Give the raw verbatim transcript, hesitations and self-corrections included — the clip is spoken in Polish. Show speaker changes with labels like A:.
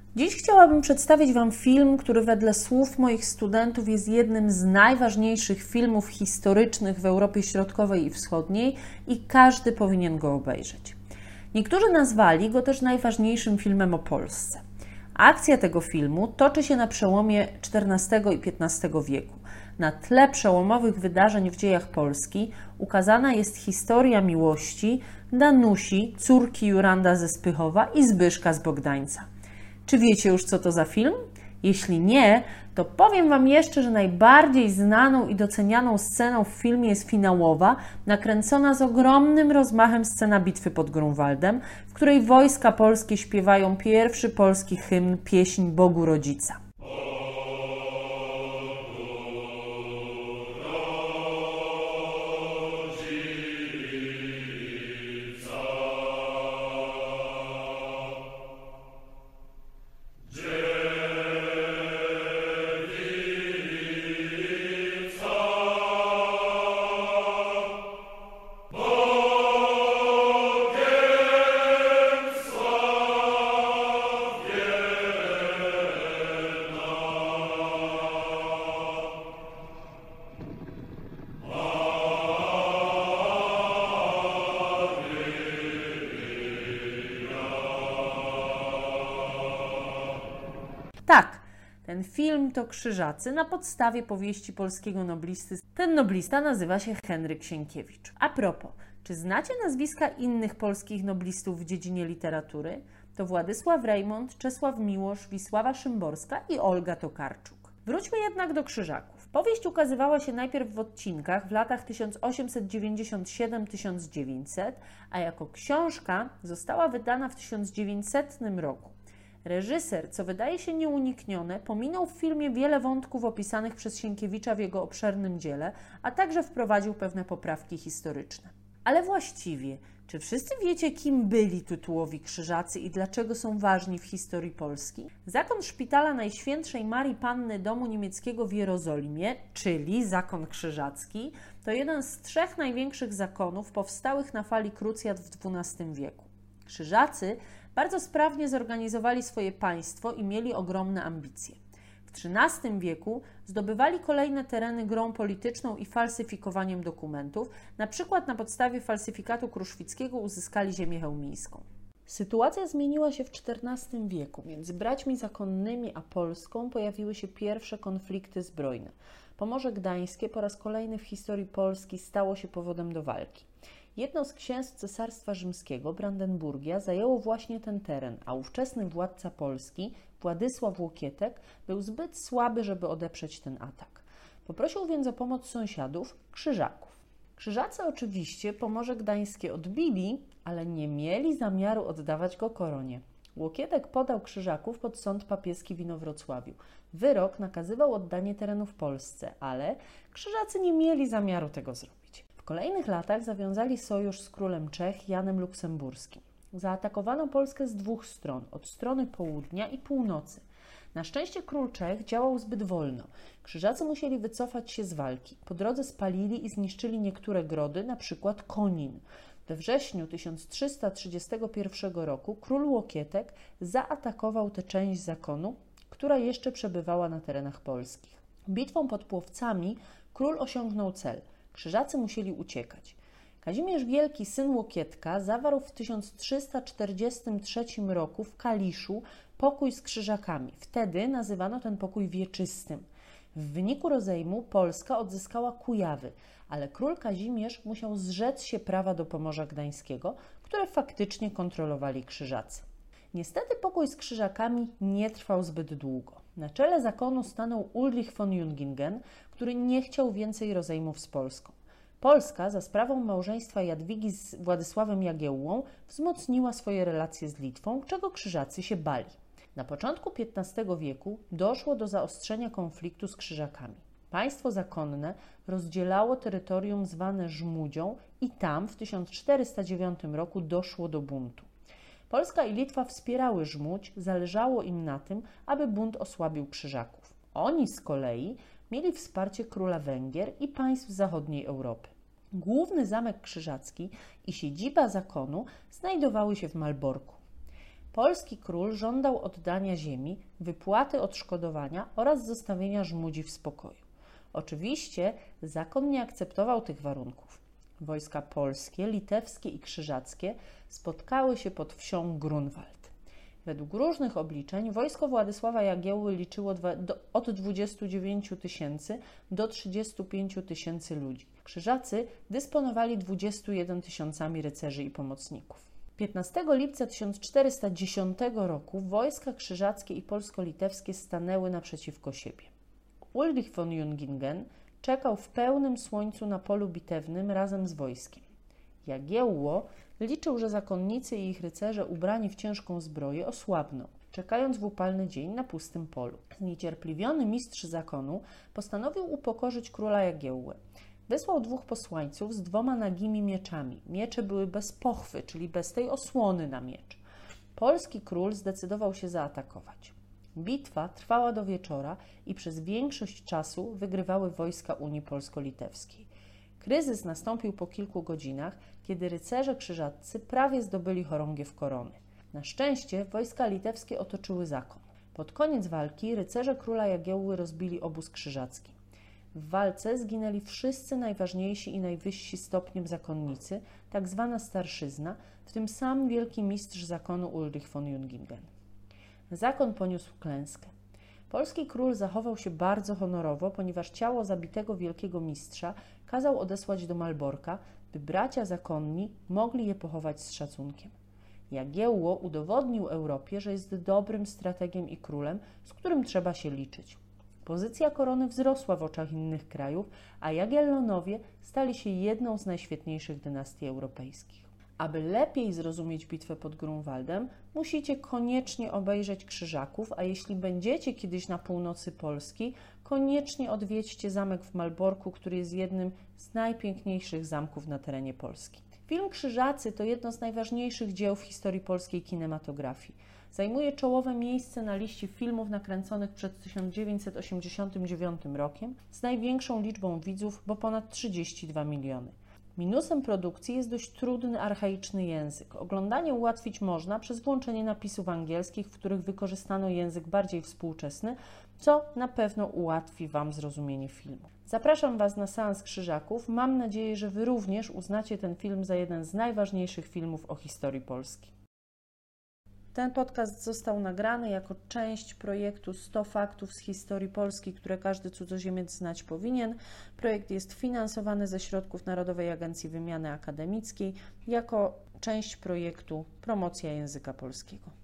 A: Dziś chciałabym przedstawić Wam film, który wedle słów moich studentów jest jednym z najważniejszych filmów historycznych w Europie Środkowej i Wschodniej i każdy powinien go obejrzeć. Niektórzy nazwali go też najważniejszym filmem o Polsce. Akcja tego filmu toczy się na przełomie czternastego i piętnastego wieku. Na tle przełomowych wydarzeń w dziejach Polski ukazana jest historia miłości Danusi, córki Juranda ze Spychowa i Zbyszka z Bogdańca. Czy wiecie już, co to za film? Jeśli nie, to powiem Wam jeszcze, że najbardziej znaną i docenianą sceną w filmie jest finałowa, nakręcona z ogromnym rozmachem scena bitwy pod Grunwaldem, w której wojska polskie śpiewają pierwszy polski hymn, pieśń Bogu Rodzica. Tak, ten film to Krzyżacy na podstawie powieści polskiego noblisty. Ten noblista nazywa się Henryk Sienkiewicz. A propos, czy znacie nazwiska innych polskich noblistów w dziedzinie literatury? To Władysław Rejmont, Czesław Miłosz, Wisława Szymborska i Olga Tokarczuk. Wróćmy jednak do Krzyżaków. Powieść ukazywała się najpierw w odcinkach w latach tysiąc osiemset dziewięćdziesiąt siedem do tysiąc dziewięćset, a jako książka została wydana w tysiąc dziewięćsetnym roku. Reżyser, co wydaje się nieuniknione, pominął w filmie wiele wątków opisanych przez Sienkiewicza w jego obszernym dziele, a także wprowadził pewne poprawki historyczne. Ale właściwie, czy wszyscy wiecie, kim byli tytułowi Krzyżacy i dlaczego są ważni w historii Polski? Zakon Szpitala Najświętszej Marii Panny Domu Niemieckiego w Jerozolimie, czyli Zakon Krzyżacki, to jeden z trzech największych zakonów powstałych na fali krucjat w dwunastym wieku. Krzyżacy bardzo sprawnie zorganizowali swoje państwo i mieli ogromne ambicje. W trzynastym wieku zdobywali kolejne tereny grą polityczną i falsyfikowaniem dokumentów, na przykład na podstawie falsyfikatu kruszwickiego uzyskali ziemię chełmińską. Sytuacja zmieniła się w czternastym wieku, między braćmi zakonnymi a Polską pojawiły się pierwsze konflikty zbrojne. Pomorze Gdańskie po raz kolejny w historii Polski stało się powodem do walki. Jedno z księstw Cesarstwa Rzymskiego, Brandenburgia, zajęło właśnie ten teren, a ówczesny władca Polski, Władysław Łokietek, był zbyt słaby, żeby odeprzeć ten atak. Poprosił więc o pomoc sąsiadów, Krzyżaków. Krzyżacy oczywiście Pomorze Gdańskie odbili, ale nie mieli zamiaru oddawać go koronie. Łokietek podał Krzyżaków pod sąd papieski w Inowrocławiu. Wyrok nakazywał oddanie terenów Polsce, ale Krzyżacy nie mieli zamiaru tego zrobić. W kolejnych latach zawiązali sojusz z królem Czech Janem Luksemburskim. Zaatakowano Polskę z dwóch stron, od strony południa i północy. Na szczęście król Czech działał zbyt wolno. Krzyżacy musieli wycofać się z walki. Po drodze spalili i zniszczyli niektóre grody, na przykład Konin. We wrześniu tysiąc trzysta trzydziestego pierwszego roku król Łokietek zaatakował tę część zakonu, która jeszcze przebywała na terenach polskich. Bitwą pod Płowcami król osiągnął cel. Krzyżacy musieli uciekać. Kazimierz Wielki, syn Łokietka, zawarł w tysiąc trzysta czterdziestym trzecim roku w Kaliszu pokój z Krzyżakami. Wtedy nazywano ten pokój wieczystym. W wyniku rozejmu Polska odzyskała Kujawy, ale król Kazimierz musiał zrzec się prawa do Pomorza Gdańskiego, które faktycznie kontrolowali Krzyżacy. Niestety pokój z Krzyżakami nie trwał zbyt długo. Na czele zakonu stanął Ulrich von Jungingen, który nie chciał więcej rozejmów z Polską. Polska za sprawą małżeństwa Jadwigi z Władysławem Jagiełłą wzmocniła swoje relacje z Litwą, czego Krzyżacy się bali. Na początku piętnastego wieku doszło do zaostrzenia konfliktu z Krzyżakami. Państwo zakonne rozdzielało terytorium zwane Żmudzią i tam w tysiąc czterysta dziewiątym roku doszło do buntu. Polska i Litwa wspierały Żmudź, zależało im na tym, aby bunt osłabił Krzyżaków. Oni z kolei mieli wsparcie króla Węgier i państw zachodniej Europy. Główny zamek krzyżacki i siedziba zakonu znajdowały się w Malborku. Polski król żądał oddania ziemi, wypłaty odszkodowania oraz zostawienia Żmudzi w spokoju. Oczywiście zakon nie akceptował tych warunków. Wojska polskie, litewskie i krzyżackie spotkały się pod wsią Grunwald. Według różnych obliczeń wojsko Władysława Jagiełły liczyło od dwudziestu dziewięciu tysięcy do trzydziestu pięciu tysięcy ludzi. Krzyżacy dysponowali dwudziestoma jednostami tysiącami rycerzy i pomocników. piętnastego lipca tysiąc czterysta dziesiątego roku wojska krzyżackie i polsko-litewskie stanęły naprzeciwko siebie. Ulrich von Jungingen czekał w pełnym słońcu na polu bitewnym razem z wojskiem. Jagiełło liczył, że zakonnicy i ich rycerze ubrani w ciężką zbroję osłabną, czekając w upalny dzień na pustym polu. Zniecierpliwiony mistrz zakonu postanowił upokorzyć króla Jagiełłę. Wysłał dwóch posłańców z dwoma nagimi mieczami. Miecze były bez pochwy, czyli bez tej osłony na miecz. Polski król zdecydował się zaatakować. Bitwa trwała do wieczora i przez większość czasu wygrywały wojska Unii Polsko-Litewskiej. Kryzys nastąpił po kilku godzinach, kiedy rycerze krzyżaccy prawie zdobyli chorągiew korony. Na szczęście wojska litewskie otoczyły zakon. Pod koniec walki rycerze króla Jagiełły rozbili obóz krzyżacki. W walce zginęli wszyscy najważniejsi i najwyżsi stopniem zakonnicy, tak zwana starszyzna, w tym sam wielki mistrz zakonu Ulrich von Jungingen. Zakon poniósł klęskę. Polski król zachował się bardzo honorowo, ponieważ ciało zabitego wielkiego mistrza kazał odesłać do Malborka, by bracia zakonni mogli je pochować z szacunkiem. Jagiełło udowodnił Europie, że jest dobrym strategiem i królem, z którym trzeba się liczyć. Pozycja korony wzrosła w oczach innych krajów, a Jagiellonowie stali się jedną z najświetniejszych dynastii europejskich. Aby lepiej zrozumieć bitwę pod Grunwaldem, musicie koniecznie obejrzeć Krzyżaków, a jeśli będziecie kiedyś na północy Polski, koniecznie odwiedźcie zamek w Malborku, który jest jednym z najpiękniejszych zamków na terenie Polski. Film Krzyżacy to jedno z najważniejszych dzieł w historii polskiej kinematografii. Zajmuje czołowe miejsce na liście filmów nakręconych przed tysiąc dziewięćset osiemdziesiątym dziewiątym rokiem z największą liczbą widzów, bo ponad trzydzieści dwa miliony. Minusem produkcji jest dość trudny, archaiczny język. Oglądanie ułatwić można przez włączenie napisów angielskich, w których wykorzystano język bardziej współczesny, co na pewno ułatwi Wam zrozumienie filmu. Zapraszam Was na seans Krzyżaków. Mam nadzieję, że Wy również uznacie ten film za jeden z najważniejszych filmów o historii Polski. Ten podcast został nagrany jako część projektu sto faktów z historii Polski, które każdy cudzoziemiec znać powinien. Projekt jest finansowany ze środków Narodowej Agencji Wymiany Akademickiej jako część projektu Promocja Języka Polskiego.